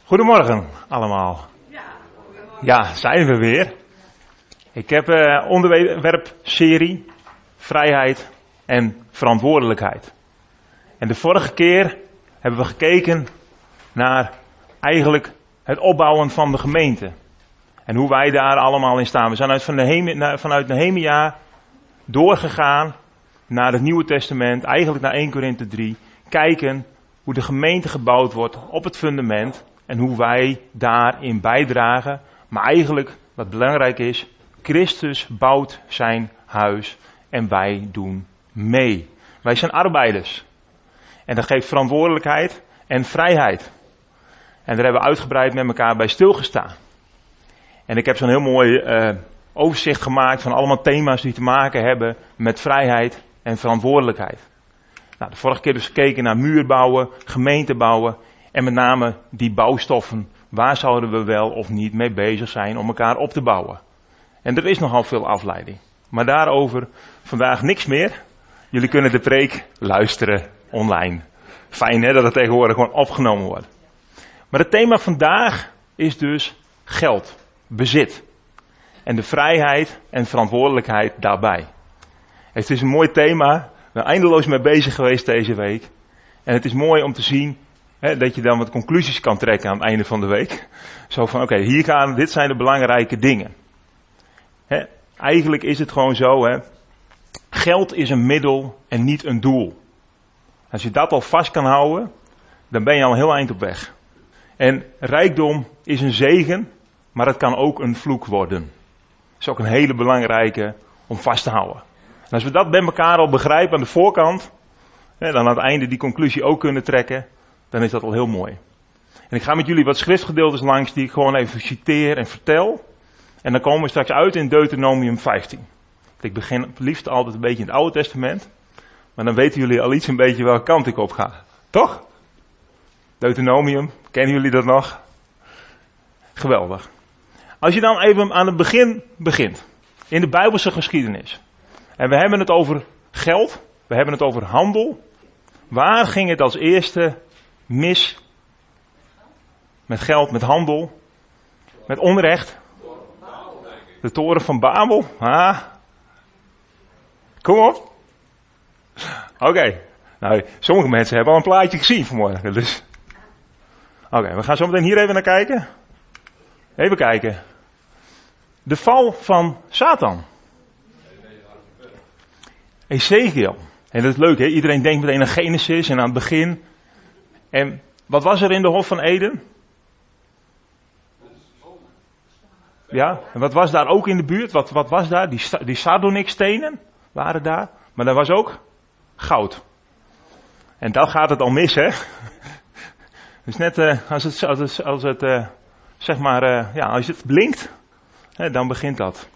Goedemorgen allemaal. Ja, zijn we weer. Ik heb onderwerpserie vrijheid en verantwoordelijkheid. En de vorige keer hebben we gekeken naar eigenlijk het opbouwen van de gemeente. En hoe wij daar allemaal in staan. We zijn vanuit Nehemia doorgegaan naar het Nieuwe Testament, eigenlijk naar 1 Korinthe 3. Kijken hoe de gemeente gebouwd wordt op het fundament en hoe wij daarin bijdragen. Maar eigenlijk, wat belangrijk is, Christus bouwt zijn huis en wij doen mee. Wij zijn arbeiders. En dat geeft verantwoordelijkheid en vrijheid. En daar hebben we uitgebreid met elkaar bij stilgestaan. En ik heb zo'n heel mooi overzicht gemaakt van allemaal thema's die te maken hebben met vrijheid en verantwoordelijkheid. Nou, de vorige keer dus gekeken naar muur bouwen, gemeente bouwen en met name die bouwstoffen. Waar zouden we wel of niet mee bezig zijn om elkaar op te bouwen? En er is nogal veel afleiding. Maar daarover vandaag niks meer. Jullie kunnen de preek luisteren online. Fijn hè, dat het tegenwoordig gewoon opgenomen wordt. Maar het thema vandaag is dus geld, bezit. En de vrijheid en verantwoordelijkheid daarbij. Het is een mooi thema. Ik ben eindeloos mee bezig geweest deze week. En het is mooi om te zien dat je dan wat conclusies kan trekken aan het einde van de week. Zo van, oké, dit zijn de belangrijke dingen. Eigenlijk is het gewoon zo, geld is een middel en niet een doel. Als je dat al vast kan houden, dan ben je al een heel eind op weg. En rijkdom is een zegen, maar het kan ook een vloek worden. Dat is ook een hele belangrijke om vast te houden. En als we dat bij elkaar al begrijpen aan de voorkant, dan aan het einde die conclusie ook kunnen trekken, dan is dat al heel mooi. En ik ga met jullie wat schriftgedeeltes langs die ik gewoon even citeer en vertel. En dan komen we straks uit in Deuteronomium 15. Ik begin liefst altijd een beetje in het Oude Testament. Maar dan weten jullie al iets een beetje welke kant ik op ga. Toch? Deuteronomium, kennen jullie dat nog? Geweldig. Als je dan even aan het begin begint. In de Bijbelse geschiedenis. En we hebben het over geld. We hebben het over handel. Waar ging het als eerste mis? Met geld, met handel. Met onrecht. De toren van Babel. Kom op. Oké. Nou, sommige mensen hebben al een plaatje gezien vanmorgen. Dus. Oké, we gaan zo meteen hier even naar kijken. Even kijken. De val van Satan. Ezekiel. En dat is leuk, hè? Iedereen denkt meteen aan Genesis en aan het begin. En wat was er in de Hof van Eden? Ja, en wat was daar ook in de buurt? Wat was daar? Die sardonikstenen waren daar. Maar daar was ook goud. En dan gaat het al mis, hè? Dus net als het blinkt, dan begint dat.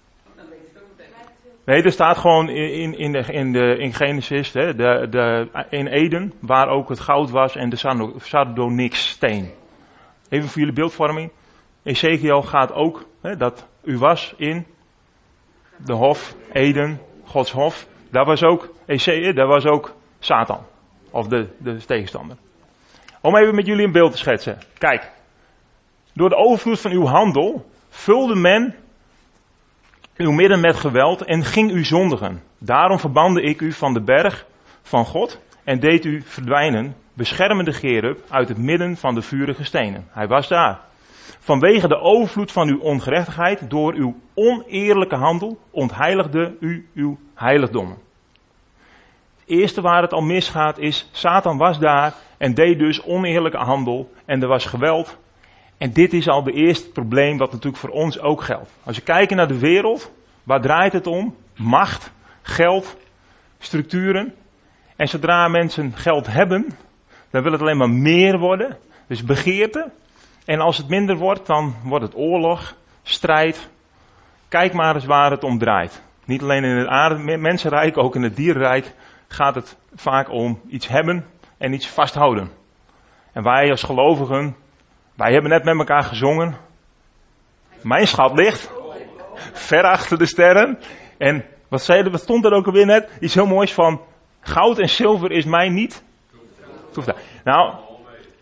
Nee, er staat gewoon in Genesis, in Eden, waar ook het goud was en de sardonikssteen. Even voor jullie beeldvorming. Ezekiel gaat ook, dat u was in de hof, Eden, Gods hof. Daar was ook Satan, of de tegenstander. Om even met jullie een beeld te schetsen. Kijk, door de overvloed van uw handel vulde men uw midden met geweld en ging u zondigen. Daarom verbande ik u van de berg van God en deed u verdwijnen, beschermende Gerub uit het midden van de vurige stenen. Hij was daar. Vanwege de overvloed van uw ongerechtigheid, door uw oneerlijke handel, ontheiligde u uw heiligdommen. Het eerste waar het al misgaat is, Satan was daar en deed dus oneerlijke handel en er was geweld. En dit is al de eerste probleem wat natuurlijk voor ons ook geldt. Als je kijkt naar de wereld, waar draait het om? Macht, geld, structuren. En zodra mensen geld hebben, dan wil het alleen maar meer worden. Dus begeerte. En als het minder wordt, dan wordt het oorlog, strijd. Kijk maar eens waar het om draait. Niet alleen in het mensenrijk, ook in het dierenrijk gaat het vaak om iets hebben en iets vasthouden. En wij als gelovigen, wij hebben net met elkaar gezongen. Mijn schat ligt ver achter de sterren. En wat stond er ook alweer net? Iets heel moois van, goud en zilver is mij niet. Nou,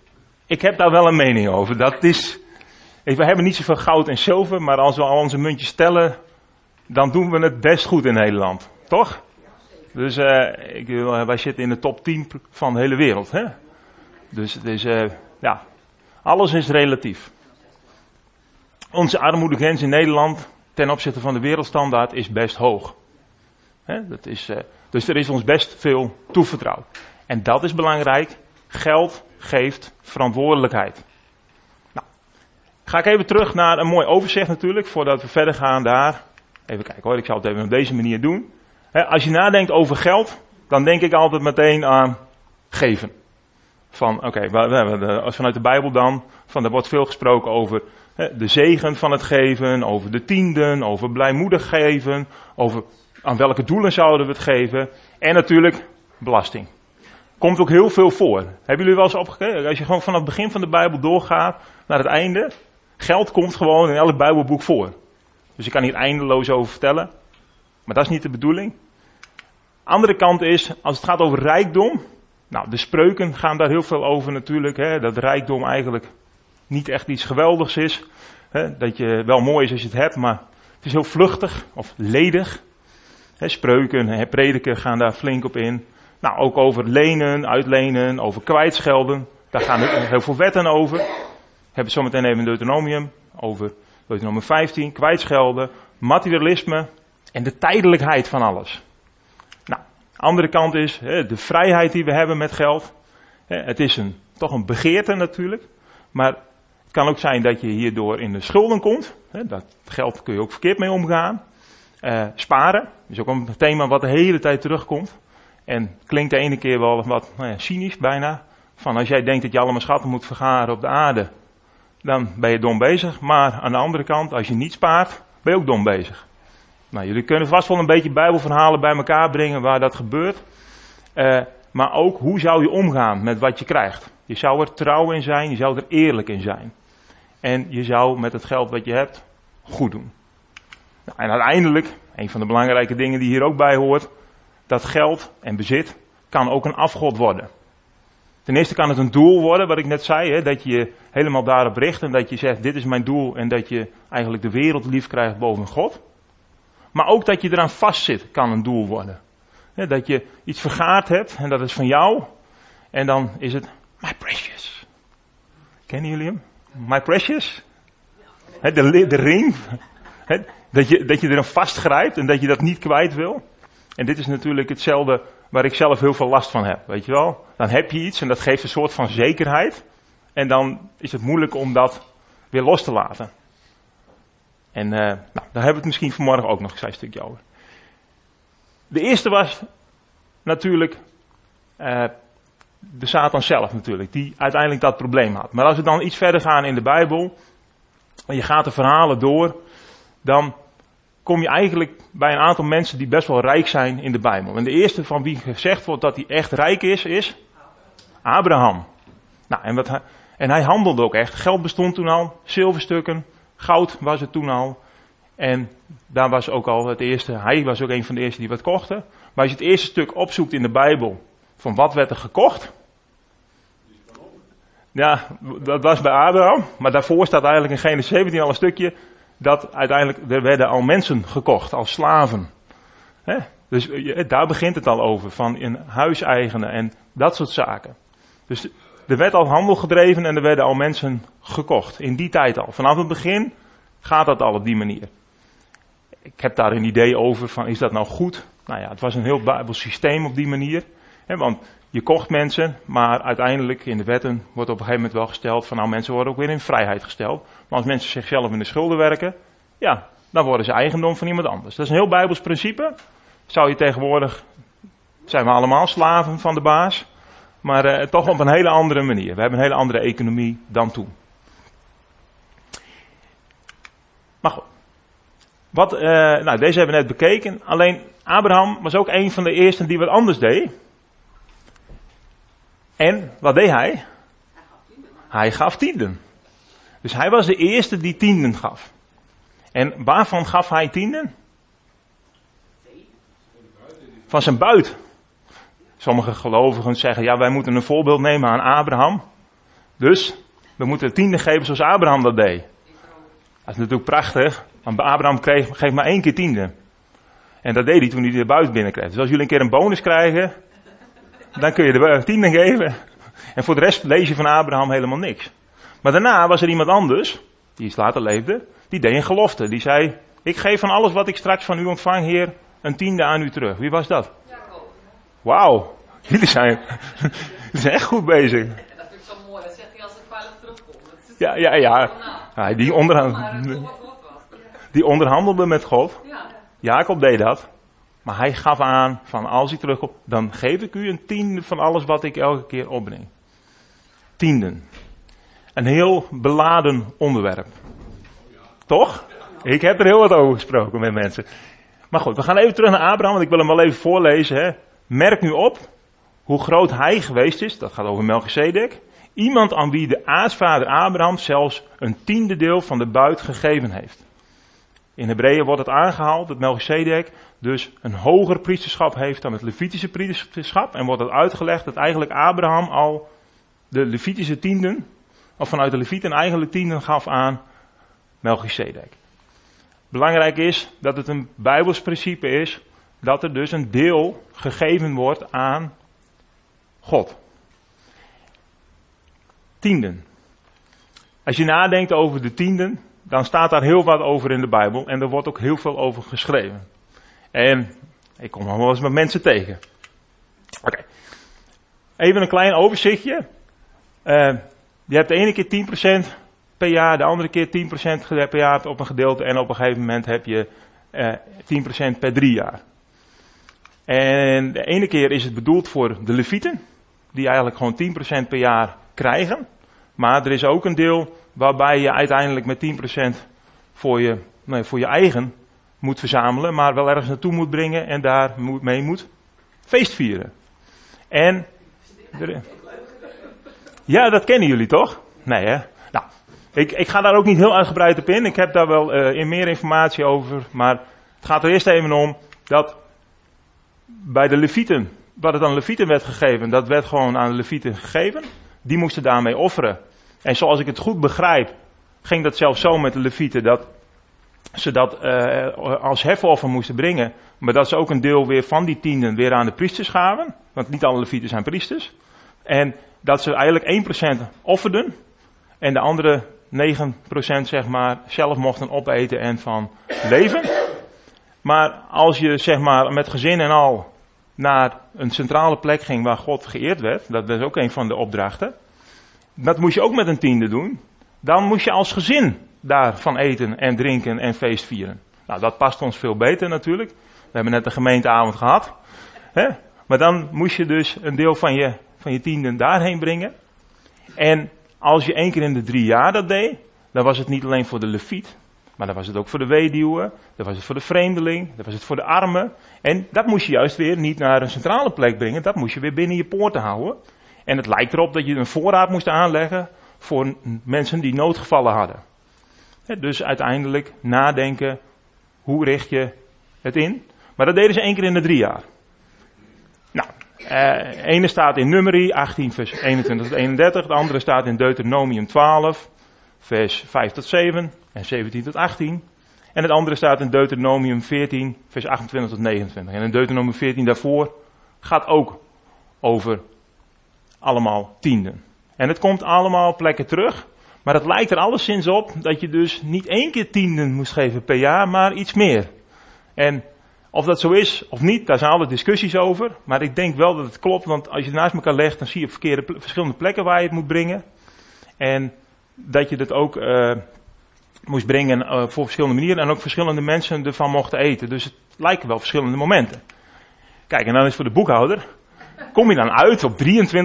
Ik heb daar wel een mening over. We hebben niet zoveel goud en zilver, maar als we al onze muntjes tellen, dan doen we het best goed in Nederland. Toch? Dus wij zitten in de top 10 van de hele wereld. Hè? Dus ja, alles is relatief. Onze armoedegrens in Nederland ten opzichte van de wereldstandaard is best hoog. Hè? Dus er is ons best veel toevertrouwd. En dat is belangrijk. Geld geeft verantwoordelijkheid. Nou, ga ik even terug naar een mooi overzicht natuurlijk, voordat we verder gaan daar. Even kijken hoor, ik zal het even op deze manier doen. Als je nadenkt over geld, dan denk ik altijd meteen aan geven. Vanuit de Bijbel dan, er wordt veel gesproken over de zegen van het geven, over de tienden, over blijmoedig geven, over aan welke doelen zouden we het geven. En natuurlijk belasting. Komt ook heel veel voor. Hebben jullie wel eens opgekeken? Als je gewoon vanaf het begin van de Bijbel doorgaat naar het einde, geld komt gewoon in elk Bijbelboek voor. Dus ik kan hier eindeloos over vertellen. Maar dat is niet de bedoeling. Andere kant is, als het gaat over rijkdom. Nou, de spreuken gaan daar heel veel over natuurlijk. Hè, dat rijkdom eigenlijk niet echt iets geweldigs is. Hè, dat je wel mooi is als je het hebt, maar het is heel vluchtig of ledig. Hè, spreuken en prediken gaan daar flink op in. Nou, ook over lenen, uitlenen, over kwijtschelden. Daar gaan heel veel wetten over. We hebben zometeen even Deuteronomium over Deuteronomium 15, kwijtschelden, materialisme en de tijdelijkheid van alles. Nou, andere kant is de vrijheid die we hebben met geld. Het is toch een begeerte natuurlijk, maar het kan ook zijn dat je hierdoor in de schulden komt. Dat geld kun je ook verkeerd mee omgaan. Sparen is ook een thema wat de hele tijd terugkomt. En klinkt de ene keer wel wat cynisch bijna. Van als jij denkt dat je allemaal schatten moet vergaren op de aarde, dan ben je dom bezig. Maar aan de andere kant, als je niet spaart, ben je ook dom bezig. Nou, jullie kunnen vast wel een beetje Bijbelverhalen bij elkaar brengen waar dat gebeurt. Maar ook, hoe zou je omgaan met wat je krijgt? Je zou er trouw in zijn, je zou er eerlijk in zijn. En je zou met het geld wat je hebt, goed doen. Nou, en uiteindelijk, een van de belangrijke dingen die hier ook bij hoort, dat geld en bezit kan ook een afgod worden. Ten eerste kan het een doel worden, wat ik net zei, dat je je helemaal daarop richt en dat je zegt, dit is mijn doel en dat je eigenlijk de wereld lief krijgt boven God. Maar ook dat je eraan vastzit, kan een doel worden. Dat je iets vergaard hebt en dat is van jou en dan is het my precious. Kennen jullie hem? My precious? De ring. Dat je erin vastgrijpt en dat je dat niet kwijt wil. En dit is natuurlijk hetzelfde waar ik zelf heel veel last van heb, weet je wel. Dan heb je iets en dat geeft een soort van zekerheid. En dan is het moeilijk om dat weer los te laten. En daar hebben we het misschien vanmorgen ook nog een klein stukje over. De eerste was natuurlijk de Satan zelf natuurlijk, die uiteindelijk dat probleem had. Maar als we dan iets verder gaan in de Bijbel, en je gaat de verhalen door, dan kom je eigenlijk bij een aantal mensen die best wel rijk zijn in de Bijbel. En de eerste van wie gezegd wordt dat hij echt rijk is Abraham. Nou, en hij handelde ook echt. Geld bestond toen al, zilverstukken, goud was het toen al. En daar was ook al het eerste, hij was ook een van de eerste die wat kochten. Maar als je het eerste stuk opzoekt in de Bijbel, van wat werd er gekocht? Ja, dat was bij Abraham. Maar daarvoor staat eigenlijk in Genesis 17 al een stukje, dat uiteindelijk, er werden al mensen gekocht, als slaven. Dus daar begint het al over, van in huiseigenen en dat soort zaken. Dus er werd al handel gedreven en er werden al mensen gekocht, in die tijd al. Vanaf het begin gaat dat al op die manier. Ik heb daar een idee over, van is dat nou goed? Nou ja, het was een heel Bijbels systeem op die manier. Want je kocht mensen, maar uiteindelijk in de wetten wordt op een gegeven moment wel gesteld van nou, mensen worden ook weer in vrijheid gesteld. Maar als mensen zichzelf in de schulden werken, ja, dan worden ze eigendom van iemand anders. Dat is een heel Bijbels principe. Zou je tegenwoordig, zijn we allemaal slaven van de baas, maar toch op een hele andere manier. We hebben een hele andere economie dan toen. Maar goed. Deze hebben we net bekeken. Alleen Abraham was ook een van de eersten die wat anders deed. En wat deed hij? Hij gaf tienden. Dus hij was de eerste die tienden gaf. En waarvan gaf hij tienden? Van zijn buit. Sommige gelovigen zeggen, ja, wij moeten een voorbeeld nemen aan Abraham. Dus, we moeten het tiende geven zoals Abraham dat deed. Dat is natuurlijk prachtig, want Abraham geeft maar 1 keer tiende. En dat deed hij toen hij de buit binnenkreeg. Dus als jullie een keer een bonus krijgen, dan kun je de tiende geven. En voor de rest lees je van Abraham helemaal niks. Maar daarna was er iemand anders, die iets later leefde, die deed een gelofte. Die zei, ik geef van alles wat ik straks van u ontvang, Heer, een tiende aan u terug. Wie was dat? Wauw, jullie zijn echt goed bezig. En dat vind ik zo mooi, dat zegt hij als het veilig terugkomt. Ja, die onderhandelde met God. Jacob deed dat. Maar hij gaf aan van als hij terugkomt, dan geef ik u een tiende van alles wat ik elke keer opbreng. Tienden. Een heel beladen onderwerp. Toch? Ik heb er heel wat over gesproken met mensen. Maar goed, we gaan even terug naar Abraham, want ik wil hem wel even voorlezen. Hè. Merk nu op hoe groot hij geweest is. Dat gaat over Melchizedek. Iemand aan wie de aartsvader Abraham zelfs een tiende deel van de buit gegeven heeft. In Hebreeën wordt het aangehaald dat Melchizedek dus een hoger priesterschap heeft dan het Levitische priesterschap. En wordt het uitgelegd dat eigenlijk Abraham al de Levitische tienden, of vanuit de Levieten eigenlijk tienden gaf aan Melchizedek. Belangrijk is dat het een Bijbels principe is dat er dus een deel gegeven wordt aan God. Tienden. Als je nadenkt over de tienden, dan staat daar heel wat over in de Bijbel en er wordt ook heel veel over geschreven. En ik kom nog wel eens met mensen tegen. Oké. Even een klein overzichtje. Je hebt de ene keer 10% per jaar, de andere keer 10% per jaar op een gedeelte en op een gegeven moment heb je 10% per 3 jaar. En de ene keer is het bedoeld voor de Levieten, die eigenlijk gewoon 10% per jaar krijgen. Maar er is ook een deel waarbij je uiteindelijk met 10% voor je eigen moet verzamelen, maar wel ergens naartoe moet brengen en daar mee moet feestvieren. En ja, dat kennen jullie toch? Nee hè? Nou, ik ga daar ook niet heel uitgebreid op in. Ik heb daar wel meer informatie over, maar het gaat er eerst even om dat bij de Levieten, wat het aan de Levieten werd gegeven, dat werd gewoon aan de Levieten gegeven. Die moesten daarmee offeren. En zoals ik het goed begrijp, ging dat zelfs zo met de Levieten dat ze dat als hefoffer moesten brengen, maar dat ze ook een deel weer van die tienden weer aan de priesters gaven, want niet alle Levieten zijn priesters. En dat ze eigenlijk 1% offerden en de andere 9% zeg maar zelf mochten opeten en van leven. Maar als je zeg maar met gezin en al naar een centrale plek ging waar God geëerd werd, dat was ook een van de opdrachten, dat moest je ook met een tiende doen. Dan moest je als gezin daarvan eten en drinken en feest vieren. Nou, dat past ons veel beter natuurlijk. We hebben net een gemeenteavond gehad. Hè? Maar dan moest je dus een deel van je tienden daarheen brengen. En als je 1 keer in de 3 jaar dat deed, dan was het niet alleen voor de Leviet, maar dan was het ook voor de weduwe, dan was het voor de vreemdeling, dan was het voor de armen. En dat moest je juist weer niet naar een centrale plek brengen, dat moest je weer binnen je poorten houden. En het lijkt erop dat je een voorraad moest aanleggen voor mensen die noodgevallen hadden. Dus uiteindelijk nadenken, hoe richt je het in? Maar dat deden ze 1 keer in de 3 jaar. Nou, ene staat in Numeri 18 vers 21 tot 31, de andere staat in Deuteronomium 12 vers 5 tot 7 en 17 tot 18. En het andere staat in Deuteronomium 14 vers 28 tot 29. En in Deuteronomium 14 daarvoor gaat ook over allemaal tienden. En het komt allemaal plekken terug. Maar het lijkt er alleszins op dat je dus niet 1 keer tienden moest geven per jaar, maar iets meer. En of dat zo is of niet, daar zijn alle discussies over. Maar ik denk wel dat het klopt, want als je het naast elkaar legt, dan zie je op verschillende plekken waar je het moet brengen. En dat je het ook moest brengen voor verschillende manieren en ook verschillende mensen ervan mochten eten. Dus het lijken wel verschillende momenten. Kijk, en dan is voor de boekhouder, kom je dan uit op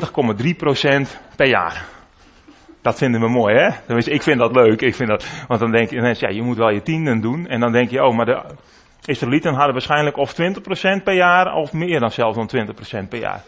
23,3% per jaar. Dat vinden we mooi, hè? Tenminste, ik vind dat leuk. Want dan denk je, ja, je moet wel je tienden doen. En dan denk je, oh, maar de Israëlieten hadden waarschijnlijk of 20% per jaar, of meer dan zelfs dan 20% per jaar.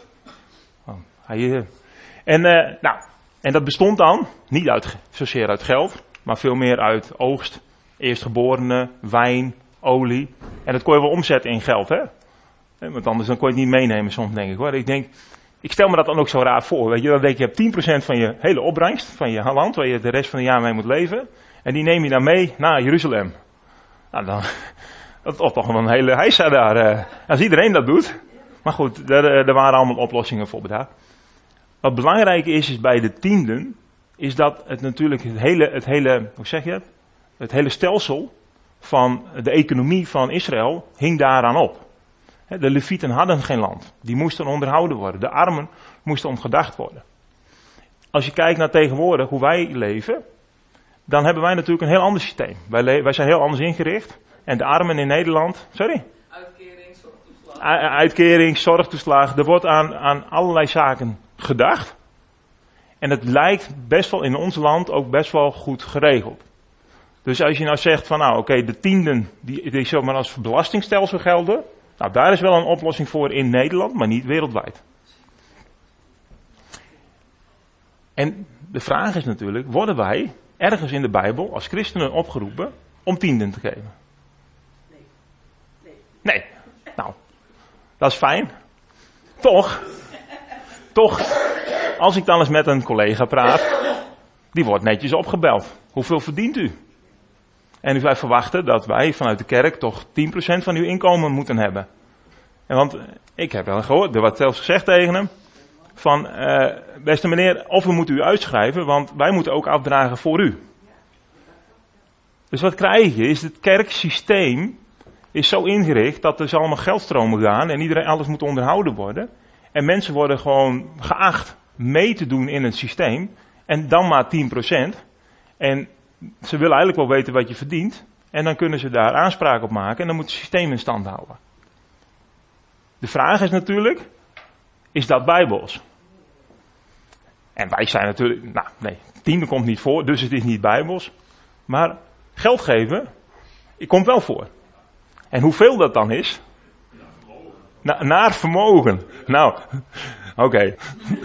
En dat bestond dan, niet zozeer uit geld, maar veel meer uit oogst, eerstgeborene, wijn, olie. En dat kon je wel omzetten in geld, hè? Want anders dan kon je het niet meenemen soms, denk ik, hoor. Ik denk, Ik stel me dat dan ook zo raar voor. Weet je, dan denk je, je hebt 10% van je hele opbrengst, van je land, waar je de rest van het jaar mee moet leven. En die neem je dan mee naar Jeruzalem. Nou, dan, dat is toch wel een hele heisa daar. Als iedereen dat doet. Maar goed, er waren allemaal oplossingen voor bedacht. Wat belangrijk is bij de tienden, is dat het natuurlijk het hele stelsel van de economie van Israël hing daaraan op. De Levieten hadden geen land. Die moesten onderhouden worden. De armen moesten om gedacht worden. Als je kijkt naar tegenwoordig hoe wij leven, dan hebben wij natuurlijk een heel ander systeem. Wij zijn heel anders ingericht. En de armen in Nederland, Uitkering, zorgtoeslag. Uitkering, zorgtoeslag. Er wordt aan allerlei zaken gedacht. En het lijkt best wel in ons land ook best wel goed geregeld. Dus als je nou zegt van nou oké, de tienden die zomaar als belastingstelsel gelden. Nou, daar is wel een oplossing voor in Nederland, maar niet wereldwijd. En de vraag is natuurlijk, worden wij ergens in de Bijbel als christenen opgeroepen om tienden te geven? Nee. Nou, dat is fijn. Toch, als ik dan eens met een collega praat, die wordt netjes opgebeld. Hoeveel verdient u? En wij verwachten dat wij vanuit de kerk toch 10% van uw inkomen moeten hebben. En want ik heb wel gehoord, er wordt zelfs gezegd tegen hem, van beste meneer, of we moeten u uitschrijven, want wij moeten ook afdragen voor u. Dus wat krijg je, is het kerksysteem is zo ingericht dat er allemaal geldstromen gaan en iedereen alles moet onderhouden worden. En mensen worden gewoon geacht mee te doen in het systeem en dan maar 10%. En ze willen eigenlijk wel weten wat je verdient. En dan kunnen ze daar aanspraak op maken. En dan moet het systeem in stand houden. De vraag is natuurlijk, is dat bijbels? En wij zijn natuurlijk, nou nee, tiende komt niet voor, dus het is niet bijbels. Maar geld geven, komt wel voor. En hoeveel dat dan is? Naar vermogen. Nou, oké.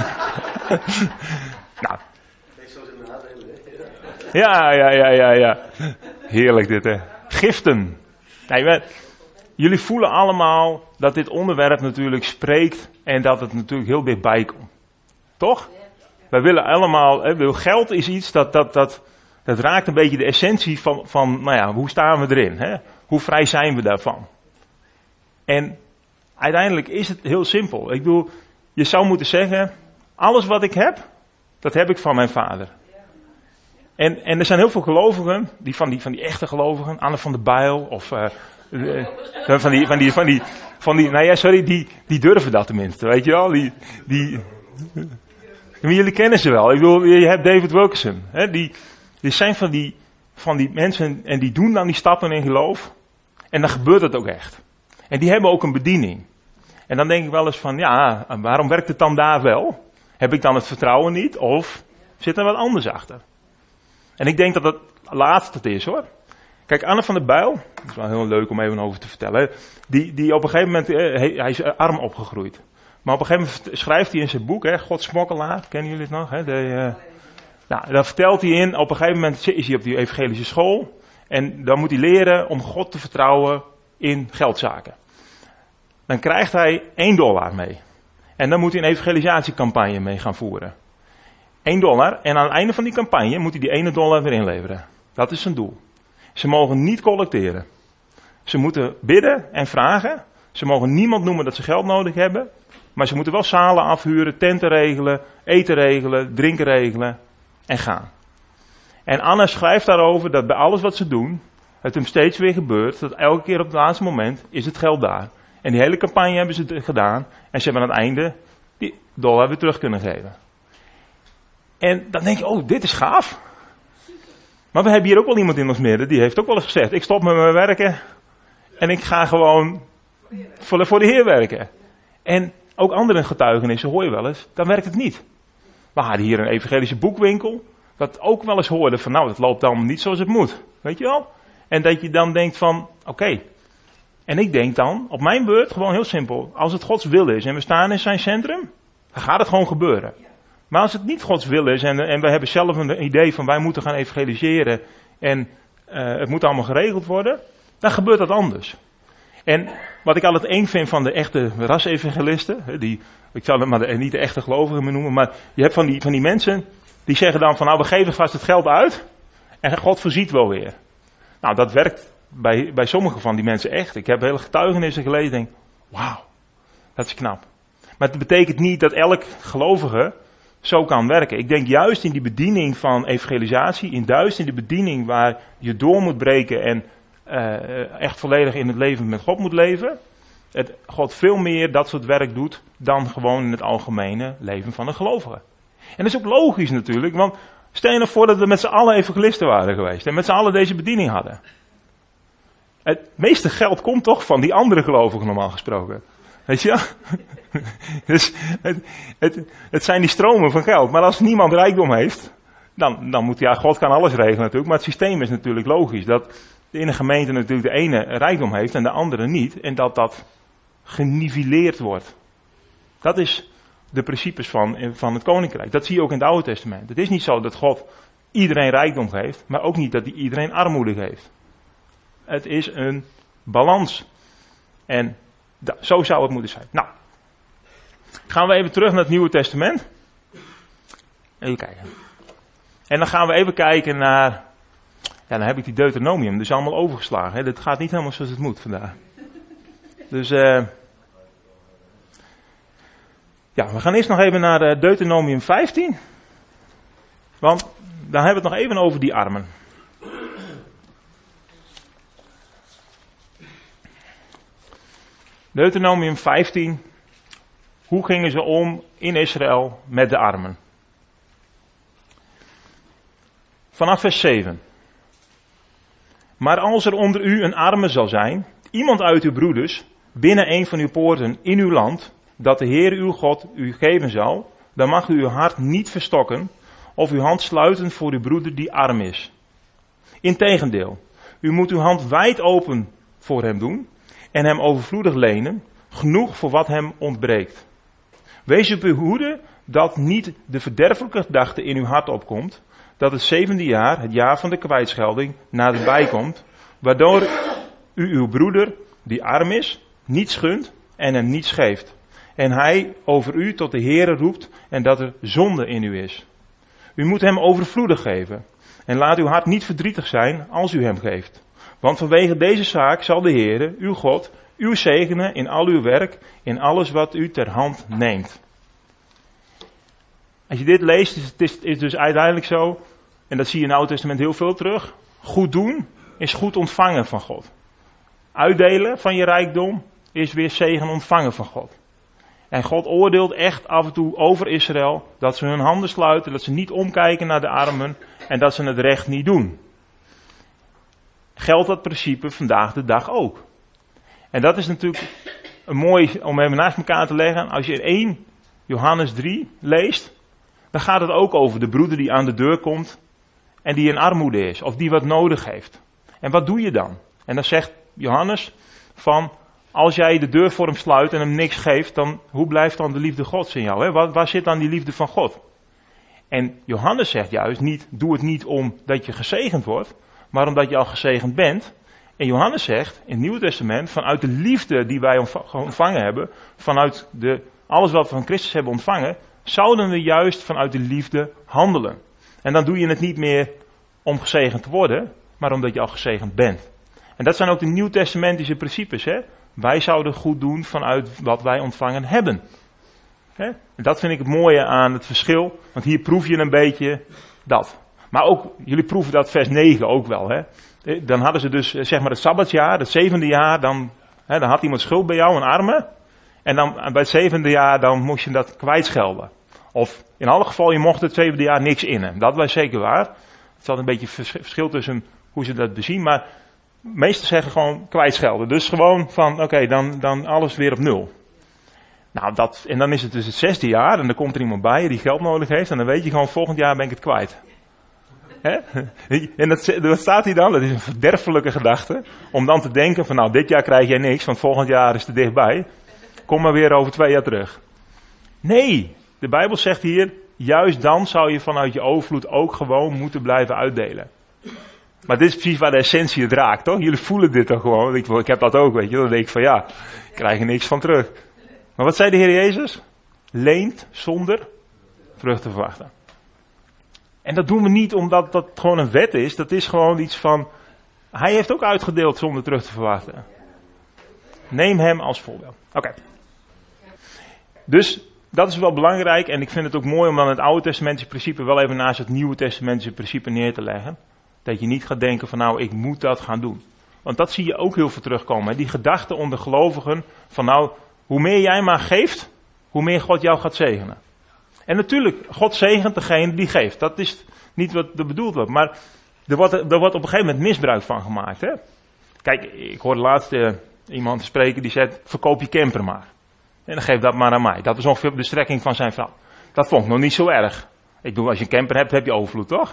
Nou. Ja. Heerlijk dit, hè. Giften. Nee, jullie voelen allemaal dat dit onderwerp natuurlijk spreekt en dat het natuurlijk heel dichtbij komt. Toch? Wij willen allemaal, geld is iets dat raakt een beetje de essentie van nou ja, hoe staan we erin? Hè? Hoe vrij zijn we daarvan? En uiteindelijk is het heel simpel. Ik bedoel, je zou moeten zeggen, alles wat ik heb, dat heb ik van mijn vader. En er zijn heel veel gelovigen, die echte gelovigen, Anne van der Bijl, of die durven dat tenminste, weet je wel. Jullie kennen ze wel. Ik bedoel, je hebt David Wilkerson. Hè, die zijn van die mensen en die doen dan die stappen in geloof. En dan gebeurt het ook echt. En die hebben ook een bediening. En dan denk ik wel eens van, ja, waarom werkt het dan daar wel? Heb ik dan het vertrouwen niet? Of zit er wat anders achter? En ik denk dat het laatste het is, hoor. Kijk, Anne van der Bijl, dat is wel heel leuk om even over te vertellen. Die op een gegeven moment, hij is arm opgegroeid. Maar op een gegeven moment schrijft hij in zijn boek, Gods smokkelaar, kennen jullie het nog? Nou, daar vertelt hij in, op een gegeven moment is hij op die evangelische school. En dan moet hij leren om God te vertrouwen in geldzaken. Dan krijgt hij $1 mee. En dan moet hij een evangelisatiecampagne mee gaan voeren. $1. En aan het einde van die campagne moet hij die $1 weer inleveren. Dat is zijn doel. Ze mogen niet collecteren. Ze moeten bidden en vragen. Ze mogen niemand noemen dat ze geld nodig hebben. Maar ze moeten wel zalen afhuren, tenten regelen, eten regelen, drinken regelen en gaan. En Anne schrijft daarover dat bij alles wat ze doen, het hem steeds weer gebeurt, dat elke keer op het laatste moment is het geld daar. En die hele campagne hebben ze gedaan en ze hebben aan het einde die $1 weer terug kunnen geven. En dan denk je, oh, dit is gaaf. Maar we hebben hier ook wel iemand in ons midden, die heeft ook wel eens gezegd, ik stop met mijn werken en ik ga gewoon voor de Heer werken. En ook andere getuigenissen hoor je wel eens, dan werkt het niet. We hadden hier een evangelische boekwinkel, dat ook wel eens hoorde van, nou, het loopt allemaal niet zoals het moet. Weet je wel? En dat je dan denkt van, oké. En ik denk dan, op mijn beurt, gewoon heel simpel, als het Gods wil is en we staan in zijn centrum, dan gaat het gewoon gebeuren. Maar als het niet Gods wil is en we hebben zelf een idee van wij moeten gaan evangeliseren en het moet allemaal geregeld worden, dan gebeurt dat anders. En wat ik altijd eng vind van de echte ras-evangelisten, ik zal het maar niet de echte gelovigen meer noemen, maar je hebt van die mensen, die zeggen dan van nou, we geven vast het geld uit en God voorziet wel weer. Nou, dat werkt bij sommige van die mensen echt. Ik heb hele getuigenissen gelezen en denk, wauw, dat is knap. Maar het betekent niet dat elk gelovige zo kan werken. Ik denk juist in die bediening van evangelisatie, juist in de bediening waar je door moet breken en echt volledig in het leven met God moet leven, God veel meer dat soort werk doet dan gewoon in het algemene leven van een gelovige. En dat is ook logisch natuurlijk, want stel je nou voor dat we met z'n allen evangelisten waren geweest en met z'n allen deze bediening hadden. Het meeste geld komt toch van die andere gelovigen normaal gesproken. Weet je? Dus het zijn die stromen van geld. Maar als niemand rijkdom heeft, dan moet God kan alles regelen natuurlijk. Maar het systeem is natuurlijk logisch. Dat in een gemeente natuurlijk de ene rijkdom heeft en de andere niet. En dat geniveleerd wordt. Dat is de principes van het koninkrijk. Dat zie je ook in het Oude Testament. Het is niet zo dat God iedereen rijkdom geeft, maar ook niet dat hij iedereen armoede geeft. Het is een balans. En zo zou het moeten zijn. Nou, gaan we even terug naar het Nieuwe Testament. Even kijken. En dan gaan we even kijken naar, ja, dan heb ik die Deuteronomium dus allemaal overgeslagen. Hè. Dit gaat niet helemaal zoals het moet vandaag. Dus, ja, we gaan eerst nog even naar Deuteronomium 15. Want dan hebben we het nog even over die armen. Deuteronomium 15. Hoe gingen ze om in Israël met de armen? Vanaf vers 7. Maar als er onder u een arme zal zijn, iemand uit uw broeders, binnen een van uw poorten in uw land, dat de Heer uw God u geven zal, dan mag u uw hart niet verstokken of uw hand sluiten voor uw broeder die arm is. Integendeel, u moet uw hand wijd open voor hem doen en hem overvloedig lenen, genoeg voor wat hem ontbreekt. Wees op uw hoede dat niet de verderfelijke gedachte in uw hart opkomt, dat het 7e jaar, het jaar van de kwijtschelding, naderbij komt, waardoor u uw broeder, die arm is, niets gunt en hem niets geeft. En hij over u tot de Heere roept en dat er zonde in u is. U moet hem overvloedig geven en laat uw hart niet verdrietig zijn als u hem geeft. Want vanwege deze zaak zal de Heere, uw God, u zegenen in al uw werk, in alles wat u ter hand neemt. Als je dit leest, is dus uiteindelijk zo, en dat zie je in het Oude Testament heel veel terug, goed doen is goed ontvangen van God. Uitdelen van je rijkdom is weer zegen ontvangen van God. En God oordeelt echt af en toe over Israël dat ze hun handen sluiten, dat ze niet omkijken naar de armen en dat ze het recht niet doen. Geldt dat principe vandaag de dag ook. En dat is natuurlijk een mooi om even naast elkaar te leggen. Als je in 1 Johannes 3 leest, dan gaat het ook over de broeder die aan de deur komt en die in armoede is of die wat nodig heeft. En wat doe je dan? En dan zegt Johannes van, als jij de deur voor hem sluit en hem niks geeft, dan hoe blijft dan de liefde Gods in jou? Hè? Waar zit dan die liefde van God? En Johannes zegt juist niet, doe het niet omdat je gezegend wordt, maar omdat je al gezegend bent. En Johannes zegt in het Nieuwe Testament, vanuit de liefde die wij ontvangen hebben, vanuit alles wat we van Christus hebben ontvangen, zouden we juist vanuit de liefde handelen. En dan doe je het niet meer om gezegend te worden, maar omdat je al gezegend bent. En dat zijn ook de nieuwtestamentische principes. Hè? Wij zouden goed doen vanuit wat wij ontvangen hebben. Hè? En dat vind ik het mooie aan het verschil, want hier proef je een beetje dat. Maar ook, jullie proeven dat vers 9 ook wel. Hè? Dan hadden ze dus zeg maar het Sabbatsjaar, het 7e jaar, dan had iemand schuld bij jou, een arme. En dan bij het 7e jaar, dan moest je dat kwijtschelden. Of in alle geval, je mocht het 7e jaar niks innen. Dat was zeker waar. Het zat een beetje verschil tussen hoe ze dat bezien, maar meesten zeggen gewoon kwijtschelden. Dus gewoon van, oké, dan alles weer op nul. Nou, en dan is het dus het 6e jaar en dan komt er iemand bij je die geld nodig heeft en dan weet je gewoon, volgend jaar ben ik het kwijt. Hè? En dat staat hier dan, dat is een verderfelijke gedachte, om dan te denken van nou, dit jaar krijg jij niks, want volgend jaar is het dichtbij. Kom maar weer over 2 jaar terug. Nee, de Bijbel zegt hier, juist dan zou je vanuit je overvloed ook gewoon moeten blijven uitdelen. Maar dit is precies waar de essentie het raakt, toch? Jullie voelen dit toch gewoon? Ik heb dat ook, weet je. Dan denk ik van ja, ik krijg er niks van terug. Maar wat zei de Heer Jezus? Leent zonder terug te verwachten. En dat doen we niet omdat dat gewoon een wet is. Dat is gewoon iets van, hij heeft ook uitgedeeld zonder terug te verwachten. Neem hem als voorbeeld. Oké. Dus dat is wel belangrijk en ik vind het ook mooi om dan het Oude Testamentische principe wel even naast het Nieuwe Testamentische principe neer te leggen. Dat je niet gaat denken van nou, ik moet dat gaan doen. Want dat zie je ook heel veel terugkomen. Hè? Die gedachte onder gelovigen van nou, hoe meer jij maar geeft, hoe meer God jou gaat zegenen. En natuurlijk, God zegent degene die geeft. Dat is niet wat er bedoeld wordt. Maar er wordt op een gegeven moment misbruik van gemaakt. Hè? Kijk, ik hoorde laatst iemand spreken die zei, verkoop je camper maar. En dan geef dat maar aan mij. Dat was ongeveer de strekking van zijn vrouw. Dat vond ik nog niet zo erg. Ik bedoel, als je een camper hebt, heb je overvloed, toch?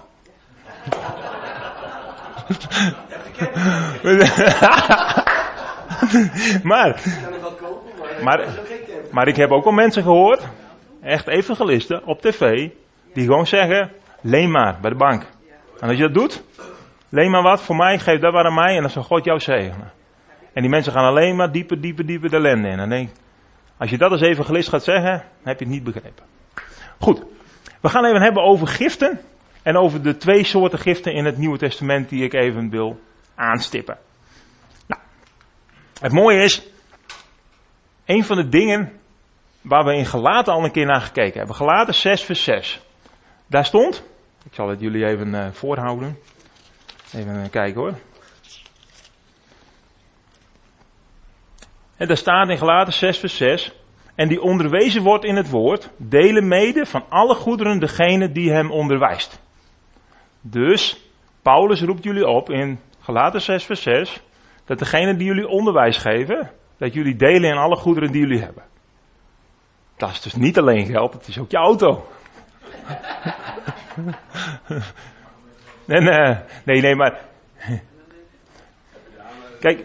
maar ik heb ook al mensen gehoord, echt evangelisten op tv, die gewoon zeggen, leen maar bij de bank. En als je dat doet, leen maar wat voor mij, geef dat maar aan mij en dan zal God jou zegenen. En die mensen gaan alleen maar dieper de ellende in. En dan denk ik, als je dat als evangelist gaat zeggen, dan heb je het niet begrepen. Goed, we gaan even hebben over giften. En over de 2 soorten giften in het Nieuwe Testament die ik even wil aanstippen. Nou, het mooie is, een van de dingen waar we in Galaten al een keer naar gekeken hebben. Galaten 6 vers 6. Daar stond, ik zal het jullie even voorhouden. Even kijken hoor. En daar staat in Galaten 6 vers 6. En die onderwezen wordt in het woord, delen mede van alle goederen degene die hem onderwijst. Dus, Paulus roept jullie op in Galaten 6 vers 6, dat degene die jullie onderwijs geven, dat jullie delen in alle goederen die jullie hebben. Dat is dus niet alleen geld, het is ook je auto. Nee, maar... Kijk...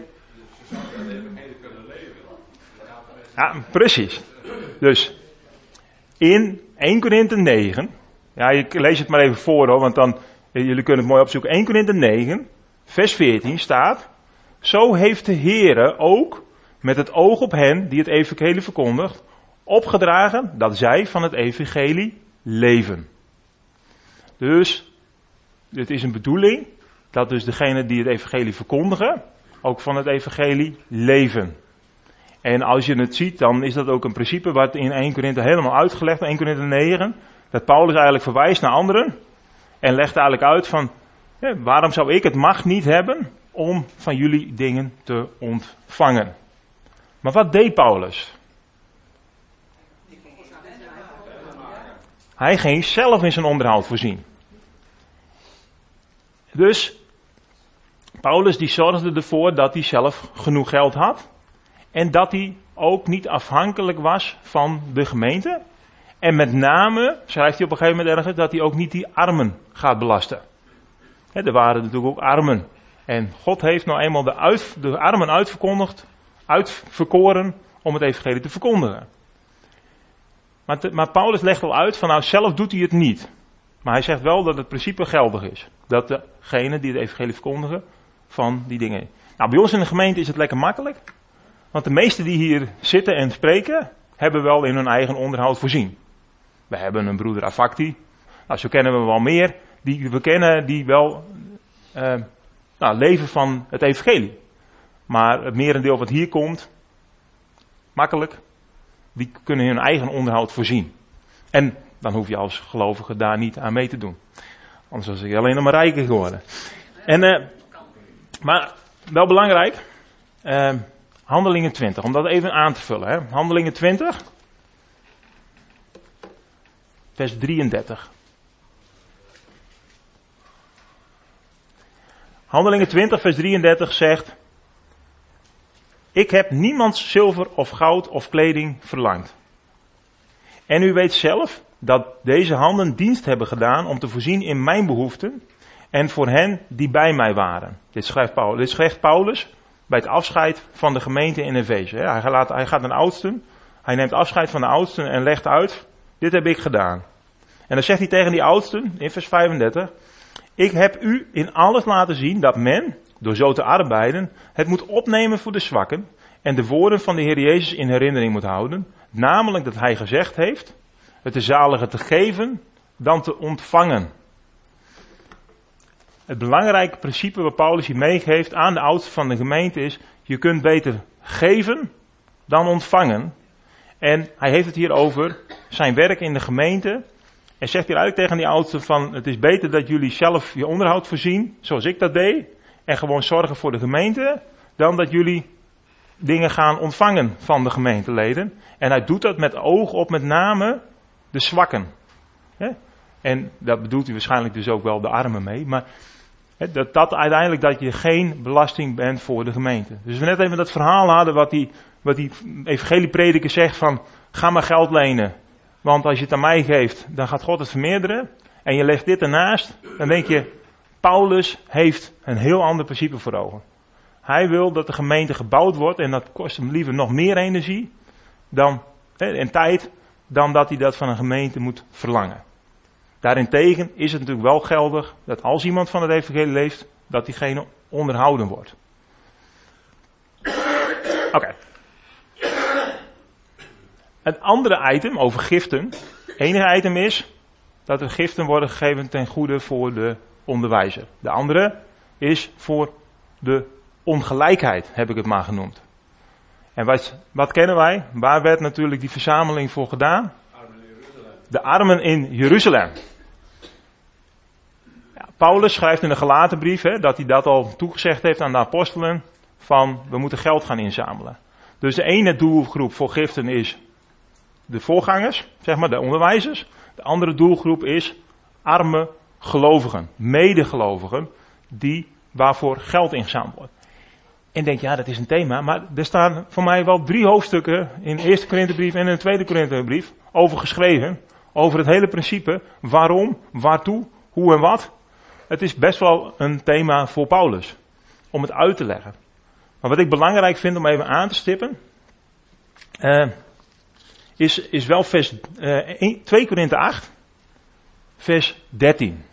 Ja, precies. Dus, in 1 Korinthe 9, ja, ik lees het maar even voor hoor, want dan, jullie kunnen het mooi opzoeken. 1 Korinthe 9, vers 14 staat, zo heeft de Heere ook, met het oog op hen die het evangelie verkondigt, opgedragen dat zij van het evangelie leven. Dus, het is een bedoeling dat dus degenen die het evangelie verkondigen, ook van het evangelie leven. En als je het ziet, dan is dat ook een principe wat in 1 Korinthe helemaal uitgelegd, 1 Korinthe 9, dat Paulus eigenlijk verwijst naar anderen en legt eigenlijk uit van, waarom zou ik het macht niet hebben om van jullie dingen te ontvangen. Maar wat deed Paulus? Hij ging zelf in zijn onderhoud voorzien. Dus, Paulus die zorgde ervoor dat hij zelf genoeg geld had. En dat hij ook niet afhankelijk was van de gemeente. En met name, schrijft hij op een gegeven moment ergens, dat hij ook niet die armen gaat belasten. Er waren natuurlijk ook armen. En God heeft nou eenmaal de armen uitverkoren om het evangelie te verkondigen. Maar Paulus legt al uit van nou zelf doet hij het niet. Maar hij zegt wel dat het principe geldig is. Dat degenen die het evangelie verkondigen van die dingen. Nou, bij ons in de gemeente is het lekker makkelijk. Want de meesten die hier zitten en spreken, hebben wel in hun eigen onderhoud voorzien. We hebben een broeder Afakti. Nou, zo kennen we wel meer. Die wel leven van het evangelie. Maar het merendeel wat hier komt, makkelijk, die kunnen hun eigen onderhoud voorzien. En dan hoef je als gelovige daar niet aan mee te doen. Anders was ik alleen nog maar rijker geworden. Maar wel belangrijk, Handelingen 20, om dat even aan te vullen. Hè. Handelingen 20, vers 33. Handelingen 20, vers 33 zegt, ik heb niemands zilver of goud of kleding verlangd. En u weet zelf dat deze handen dienst hebben gedaan om te voorzien in mijn behoeften en voor hen die bij mij waren. Dit schrijft Paulus bij het afscheid van de gemeente in Efeze. Hij gaat naar de oudsten, hij neemt afscheid van de oudsten en legt uit, dit heb ik gedaan. En dan zegt hij tegen die oudsten in vers 35, Ik heb u in alles laten zien dat men, door zo te arbeiden, het moet opnemen voor de zwakken en de woorden van de Heer Jezus in herinnering moet houden. Namelijk dat hij gezegd heeft, het is zaliger te geven dan te ontvangen. Het belangrijke principe wat Paulus hier meegeeft aan de oudsten van de gemeente is, je kunt beter geven dan ontvangen. En hij heeft het hier over zijn werk in de gemeente. En zegt hier eigenlijk tegen die oudsten van, het is beter dat jullie zelf je onderhoud voorzien, zoals ik dat deed. En gewoon zorgen voor de gemeente, dan dat jullie dingen gaan ontvangen van de gemeenteleden. En hij doet dat met oog op met name de zwakken. En dat bedoelt hij waarschijnlijk dus ook wel de armen mee. Maar dat uiteindelijk dat je geen belasting bent voor de gemeente. Dus we net even dat verhaal hadden wat die evangelieprediker zegt van, ga maar geld lenen. Want als je het aan mij geeft, dan gaat God het vermeerderen. En je legt dit ernaast, dan denk je, Paulus heeft een heel ander principe voor ogen. Hij wil dat de gemeente gebouwd wordt en dat kost hem liever nog meer energie en tijd dan dat hij dat van een gemeente moet verlangen. Daarentegen is het natuurlijk wel geldig dat als iemand van het evangelie leeft, dat diegene onderhouden wordt. Oké. Het andere item over giften, het enige item is dat er giften worden gegeven ten goede voor de onderwijzer. De andere is voor de ongelijkheid, heb ik het maar genoemd. En wat kennen wij? Waar werd natuurlijk die verzameling voor gedaan? De armen in Jeruzalem. Ja, Paulus schrijft in de Galatenbrief dat hij dat al toegezegd heeft aan de apostelen, van we moeten geld gaan inzamelen. Dus de ene doelgroep voor giften is de voorgangers, zeg maar de onderwijzers. De andere doelgroep is arme gelovigen, medegelovigen, waarvoor geld ingezameld wordt. En denk, ja, dat is een thema, maar er staan voor mij wel 3 hoofdstukken in de 1 Korinthebrief en in de 2 Korinthebrief over geschreven. Over het hele principe, waarom, waartoe, hoe en wat. Het is best wel een thema voor Paulus, om het uit te leggen. Maar wat ik belangrijk vind om even aan te stippen, is wel vers 2 Korinthe 8, vers 13.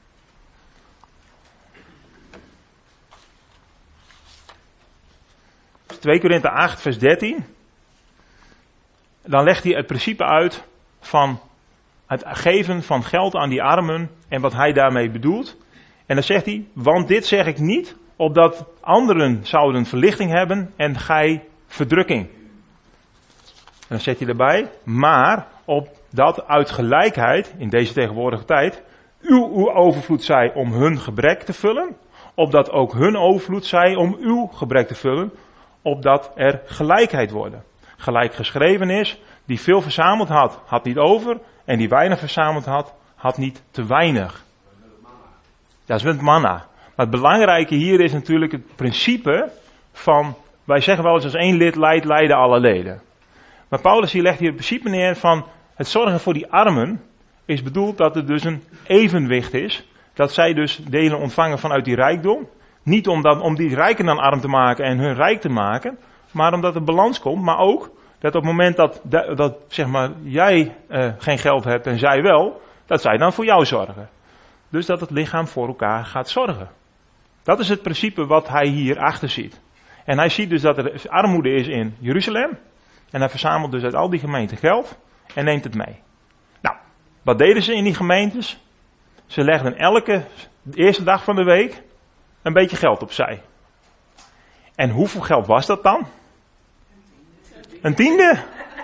2 Korinthe 8, vers 13. Dan legt hij het principe uit van het geven van geld aan die armen en wat hij daarmee bedoelt. En dan zegt hij, want dit zeg ik niet, opdat anderen zouden verlichting hebben en gij verdrukking. En dan zet hij erbij, maar opdat uit gelijkheid, in deze tegenwoordige tijd, uw overvloed zij om hun gebrek te vullen, opdat ook hun overvloed zij om uw gebrek te vullen, opdat er gelijkheid worden. Gelijk geschreven is, die veel verzameld had, had niet over, en die weinig verzameld had, had niet te weinig. Dat is met manna. Maar het belangrijke hier is natuurlijk het principe van, wij zeggen wel eens als 1 lid leidt, leiden alle leden. Maar Paulus hier legt hier het principe neer van, het zorgen voor die armen is bedoeld dat er dus een evenwicht is. Dat zij dus delen ontvangen vanuit die rijkdom. Niet om die rijken dan arm te maken en hun rijk te maken, maar omdat er balans komt, maar ook dat op het moment dat zeg maar, jij geen geld hebt en zij wel, dat zij dan voor jou zorgen. Dus dat het lichaam voor elkaar gaat zorgen. Dat is het principe wat hij hier achter ziet. En hij ziet dus dat er armoede is in Jeruzalem. En hij verzamelt dus uit al die gemeenten geld en neemt het mee. Nou, wat deden ze in die gemeentes? Ze legden de eerste dag van de week een beetje geld opzij. En hoeveel geld was dat dan? Een tiende?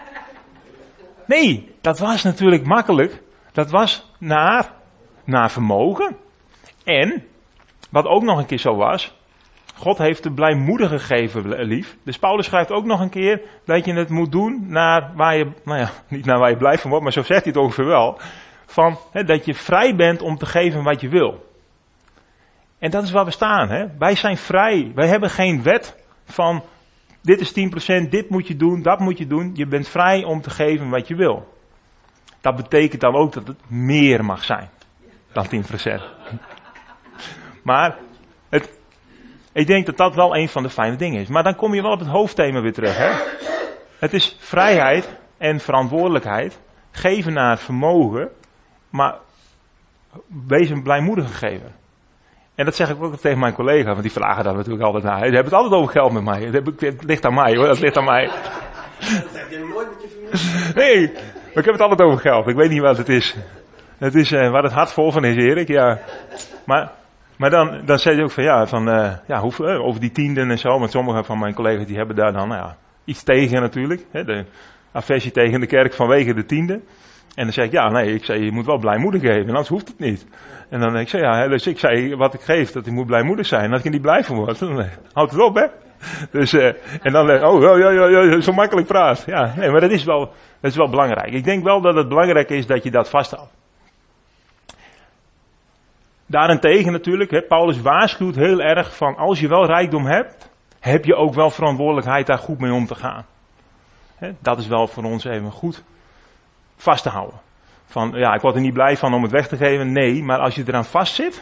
Nee, dat was natuurlijk makkelijk. Dat was naar vermogen. En, wat ook nog een keer zo was, God heeft de blijmoedige gegeven lief. Dus Paulus schrijft ook nog een keer dat je het moet doen naar waar je, niet naar waar je blij van wordt, maar zo zegt hij het ongeveer wel. Van, dat je vrij bent om te geven wat je wil. En dat is waar we staan. Wij zijn vrij. Wij hebben geen wet van, dit is 10%, dit moet je doen, dat moet je doen. Je bent vrij om te geven wat je wil. Dat betekent dan ook dat het meer mag zijn dan 10%. Maar ik denk dat dat wel een van de fijne dingen is. Maar dan kom je wel op het hoofdthema weer terug. Het is vrijheid en verantwoordelijkheid. Geven naar vermogen. Maar wees een blijmoedige gever. En dat zeg ik ook tegen mijn collega's, want die vragen daar natuurlijk altijd naar. Ze hebben het altijd over geld met mij. Het ligt aan mij hoor, dat ligt aan mij. Dat heb je nooit met je familie. Nee, maar ik heb het altijd over geld. Ik weet niet wat het is. Het is waar het hart vol van is, Erik. Ja. Maar dan zei je ook van over die tienden en zo. Want sommige van mijn collega's die hebben daar dan iets tegen natuurlijk. Hè, de aversie tegen de kerk vanwege de tiende. En dan zei ik, je moet wel blijmoedig geven, anders hoeft het niet. En dan dus ik zei, wat ik geef, dat ik moet blijmoedig zijn. En als ik er niet blij van word, dan houdt het op, hè. Dus, en dan, zo makkelijk praat. Ja, nee, maar dat is wel belangrijk. Ik denk wel dat het belangrijk is dat je dat vasthoudt. Daarentegen natuurlijk, hè, Paulus waarschuwt heel erg van, als je wel rijkdom hebt, heb je ook wel verantwoordelijkheid daar goed mee om te gaan. Hè, dat is wel voor ons even goed vast te houden. Van, ik word er niet blij van om het weg te geven. Nee, maar als je eraan vastzit,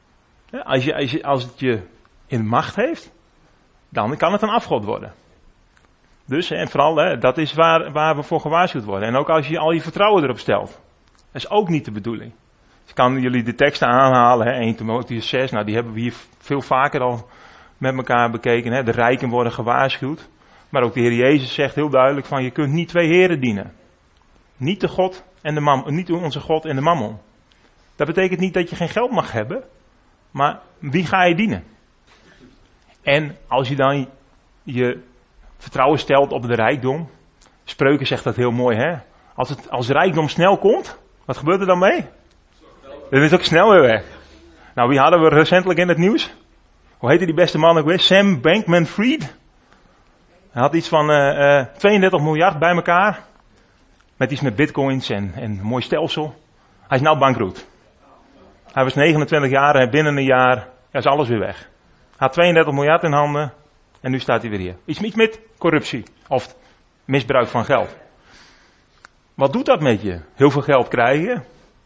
als het je in macht heeft, dan kan het een afgod worden. Dus, en vooral, dat is waar we voor gewaarschuwd worden. En ook als je al je vertrouwen erop stelt. Dat is ook niet de bedoeling. Dus ik kan jullie de teksten aanhalen, 1 Timotheüs 6, die hebben we hier veel vaker al met elkaar bekeken. Hè. De rijken worden gewaarschuwd. Maar ook de Heer Jezus zegt heel duidelijk van, je kunt niet 2 heren dienen. Niet de God en niet onze God en de mammon. Dat betekent niet dat je geen geld mag hebben, maar wie ga je dienen? En als je dan je vertrouwen stelt op de rijkdom, Spreuken zegt dat heel mooi, hè? Als rijkdom snel komt, wat gebeurt er dan mee? Dan is het ook snel weer weg. Nou, wie hadden we recentelijk in het nieuws? Hoe heette die beste man ook weer? Sam Bankman-Fried. Hij had iets van 32 miljard bij elkaar. Met iets met bitcoins en een mooi stelsel. Hij is nou bankroet. Hij was 29 jaar en binnen een jaar is alles weer weg. Hij had 32 miljard in handen en nu staat hij weer hier. Iets met corruptie of misbruik van geld. Wat doet dat met je? Heel veel geld krijgen?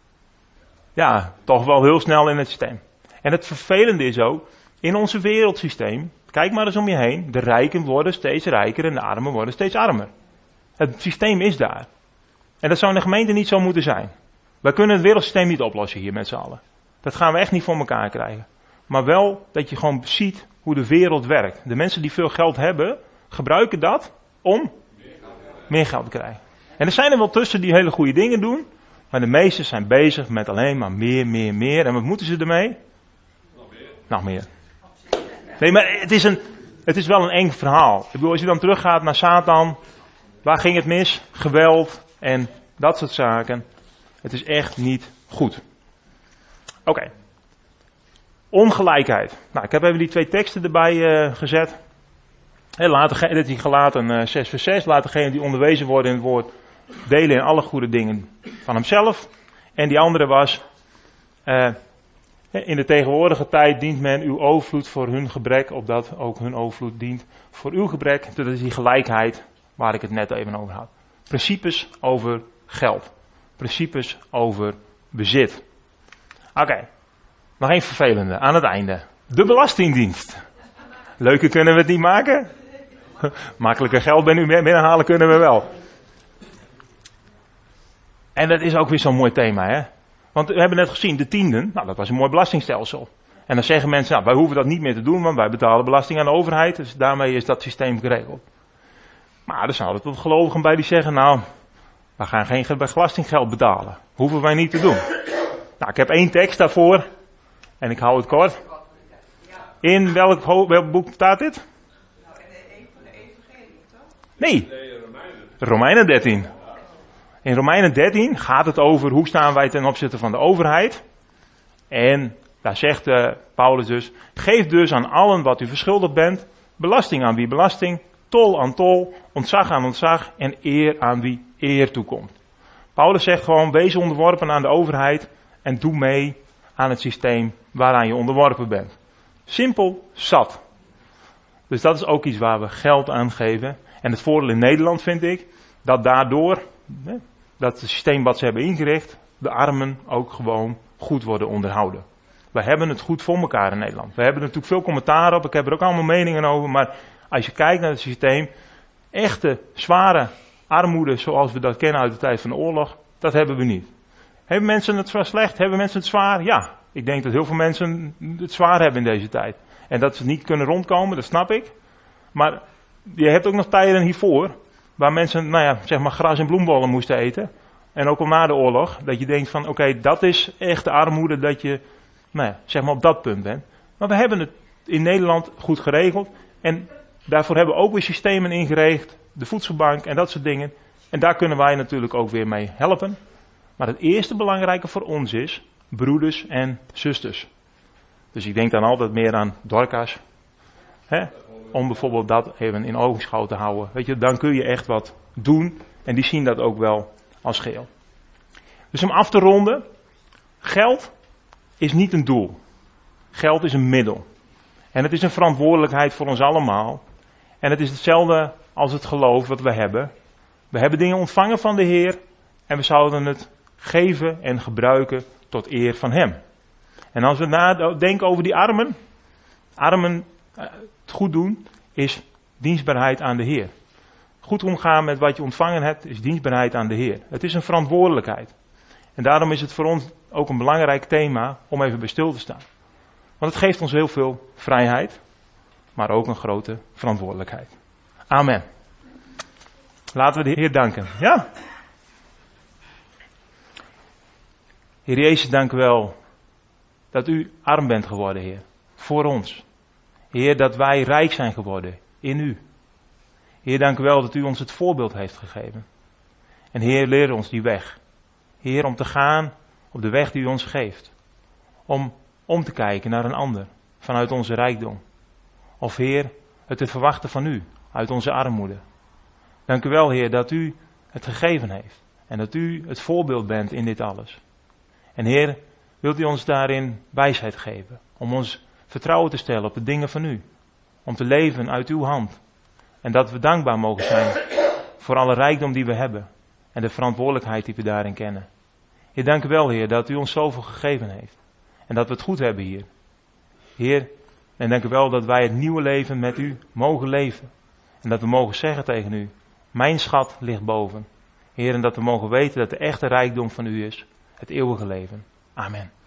Ja, toch wel heel snel in het systeem. En het vervelende is ook, in ons wereldsysteem, kijk maar eens om je heen, de rijken worden steeds rijker en de armen worden steeds armer. Het systeem is daar. En dat zou in de gemeente niet zo moeten zijn. Wij kunnen het wereldsysteem niet oplossen hier met z'n allen. Dat gaan we echt niet voor elkaar krijgen. Maar wel dat je gewoon ziet hoe de wereld werkt. De mensen die veel geld hebben, gebruiken dat om meer geld te krijgen. En er zijn er wel tussen die hele goede dingen doen. Maar de meesten zijn bezig met alleen maar meer. En wat moeten ze ermee? Nog meer. Nee, maar het is wel een eng verhaal. Ik bedoel, als je dan teruggaat naar Satan. Waar ging het mis? Geweld en dat soort zaken. Het is echt niet goed. Oké. Ongelijkheid. Nou, ik heb even die 2 teksten erbij gezet. Dit is Galaten 6 vers 6. Laat degene die onderwezen worden in het woord delen in alle goede dingen van hemzelf. En die andere was, in de tegenwoordige tijd dient men uw overvloed voor hun gebrek, opdat ook hun overvloed dient voor uw gebrek. Dat is die gelijkheid waar ik het net even over had. Principes over geld. Principes over bezit. Oké. Nog één vervelende aan het einde. De Belastingdienst. Leuker kunnen we het niet maken. Makkelijker geld binnenhalen kunnen we wel. En dat is ook weer zo'n mooi thema, hè. Want we hebben net gezien, de tienden, dat was een mooi belastingstelsel. En dan zeggen mensen, wij hoeven dat niet meer te doen, want wij betalen belasting aan de overheid. Dus daarmee is dat systeem geregeld. Maar er zouden tot gelovigen bij die zeggen, we gaan geen belastinggeld betalen. Hoeven wij niet te doen. Nou, ik heb 1 tekst daarvoor. En ik hou het kort. In welk boek staat dit? In de evangelie, toch? Nee. Romeinen 13. In Romeinen 13 gaat het over hoe staan wij ten opzichte van de overheid. En daar zegt Paulus dus, geef dus aan allen wat u verschuldigd bent. Belasting aan wie belasting, tol aan tol, ontzag aan ontzag en eer aan wie eer toekomt. Paulus zegt gewoon, wees onderworpen aan de overheid en doe mee aan het systeem waaraan je onderworpen bent. Simpel, zat. Dus dat is ook iets waar we geld aan geven. En het voordeel in Nederland vind ik, dat daardoor, dat het systeem wat ze hebben ingericht, de armen ook gewoon goed worden onderhouden. We hebben het goed voor elkaar in Nederland. We hebben er natuurlijk veel commentaar op, ik heb er ook allemaal meningen over, maar als je kijkt naar het systeem, echte zware armoede zoals we dat kennen uit de tijd van de oorlog, dat hebben we niet. Hebben mensen het slecht? Hebben mensen het zwaar? Ja. Ik denk dat heel veel mensen het zwaar hebben in deze tijd. En dat ze niet kunnen rondkomen, dat snap ik. Maar je hebt ook nog tijden hiervoor, waar mensen, zeg maar gras en bloembollen moesten eten. En ook al na de oorlog, dat je denkt van, oké, dat is echt de armoede dat je, zeg maar op dat punt bent. Maar we hebben het in Nederland goed geregeld. En daarvoor hebben we ook weer systemen ingericht, de voedselbank en dat soort dingen. En daar kunnen wij natuurlijk ook weer mee helpen. Maar het eerste belangrijke voor ons is broeders en zusters. Dus ik denk dan altijd meer aan Dorcas. Om bijvoorbeeld dat even in ogenschouw te houden. Weet je, dan kun je echt wat doen. En die zien dat ook wel als geheel. Dus om af te ronden. Geld is niet een doel. Geld is een middel. En het is een verantwoordelijkheid voor ons allemaal. En het is hetzelfde als het geloof wat we hebben. We hebben dingen ontvangen van de Heer. En we zouden het geven en gebruiken tot eer van Hem. En als we nadenken over die armen. Het goed doen is dienstbaarheid aan de Heer. Goed omgaan met wat je ontvangen hebt is dienstbaarheid aan de Heer. Het is een verantwoordelijkheid. En daarom is het voor ons ook een belangrijk thema om even bij stil te staan. Want het geeft ons heel veel vrijheid, maar ook een grote verantwoordelijkheid. Amen. Laten we de Heer danken. Ja? Heer Jezus, dank u wel dat u arm bent geworden, Heer. Voor ons. Heer, dat wij rijk zijn geworden in u. Heer, dank u wel dat u ons het voorbeeld heeft gegeven. En Heer, leer ons die weg. Heer, om te gaan op de weg die u ons geeft. Om te kijken naar een ander vanuit onze rijkdom. Of Heer, het te verwachten van u uit onze armoede. Dank u wel, Heer, dat u het gegeven heeft. En dat u het voorbeeld bent in dit alles. En Heer, wilt u ons daarin wijsheid geven. Om ons vertrouwen te stellen op de dingen van u. Om te leven uit uw hand. En dat we dankbaar mogen zijn voor alle rijkdom die we hebben. En de verantwoordelijkheid die we daarin kennen. Heer, dank u wel, Heer, dat u ons zoveel gegeven heeft. En dat we het goed hebben hier. Heer, en dank u wel dat wij het nieuwe leven met u mogen leven. En dat we mogen zeggen tegen u, mijn schat ligt boven. Heer, en dat we mogen weten dat de echte rijkdom van u is, het eeuwige leven. Amen.